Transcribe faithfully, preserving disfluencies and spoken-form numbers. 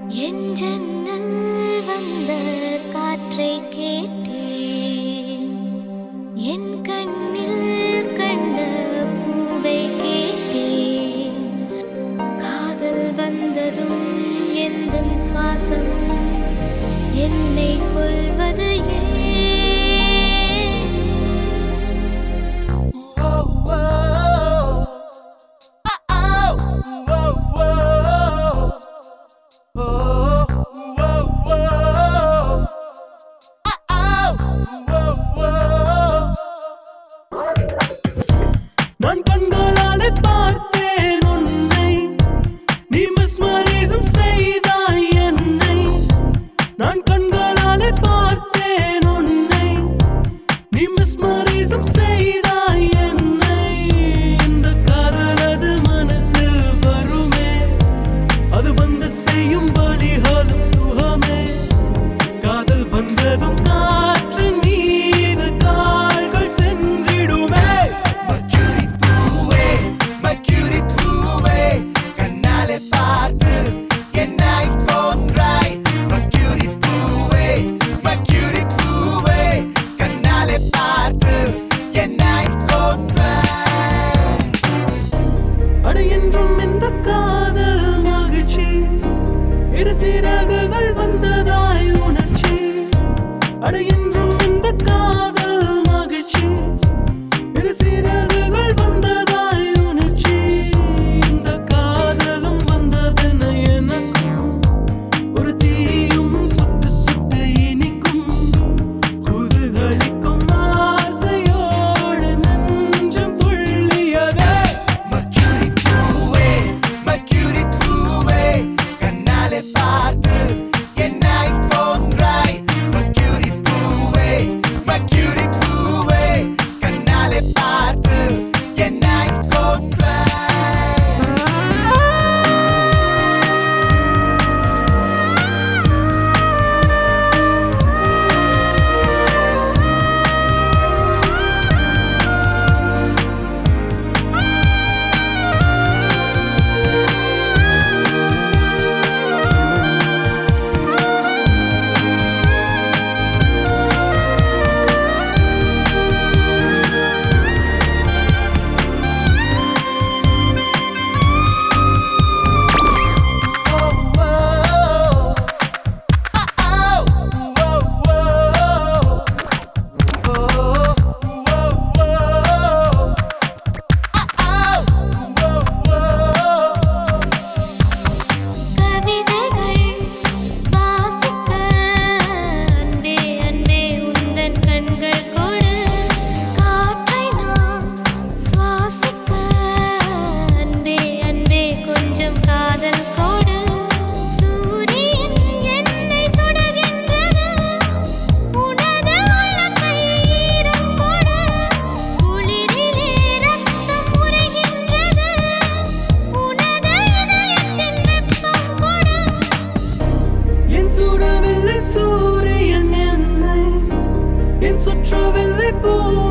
என் ஜன்னல் வந்த காற்றை கேட்டேன், என் கண்ணில் கண்ட பூவை கேட்டேன். காதல் வந்ததும் எந்தன் சுவாசம் என்னை கொல்வது ஏன்? நான் கண்களாலே பார்த்தேன் உன்னை, நீ மிஸ்மரிசம் செய்தாய் என்னை. நான் கண்களாலே பார்த்தேன் உன்னை, நீ மிஸ்மரிசம் செய்தாய் என்னை. இந்த காதலது மனசில் வருமே, அது வந்து செய்யும் வழிகளும் சுகமே. காதல் வந்ததும் காற்றின் மீது கால்கள் சென்றிடுமே. அட என்றும் இந்த காதல் மகிழ்ச்சி, இரு சிறகுகள் வந்ததாய் உணர்ச்சி. அட என்றும் இந்த காதல் மகிழ்ச்சி, இரு சிறகுகள் வந்ததாய் உணர்ச்சி. இந்த காதலும் வந்ததென்ன எனக்கும், ஒரு தீயும் சுட்டு சுட்டு இனிக்கும். குதுகளிக்கும் ஆசையோடு நெஞ்சம் துள்ளியதே. சுற்றவில்லை பூ